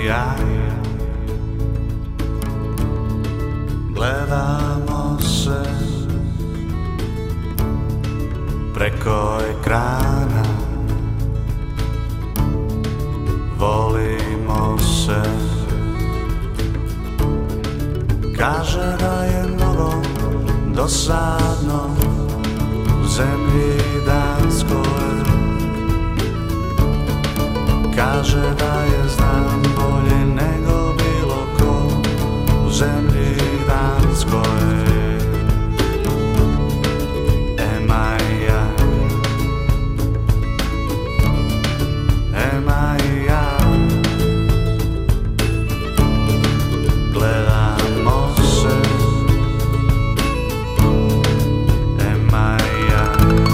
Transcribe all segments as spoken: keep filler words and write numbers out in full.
ja gledamo se preko ekrana, volimo se. Kaže da je mnogo dosadno u zemlji Danskoj. Kaže da je znam bolje nego bilo ko u zemlji Danskoj. Ema i ja, Ema i ja gledamo se, Ema i ja.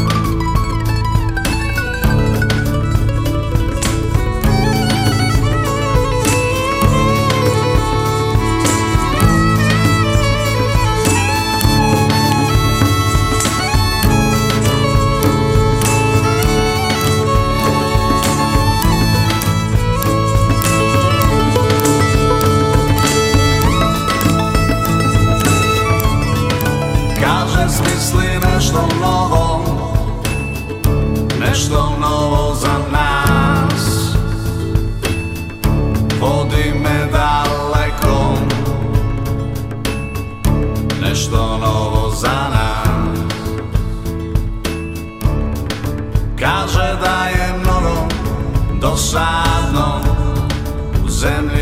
Kaže smisli nešto novo, nešto novo za nas. Vodi me daleko, nešto novo za nas. Kaže da je mnogo dosadno u zemlji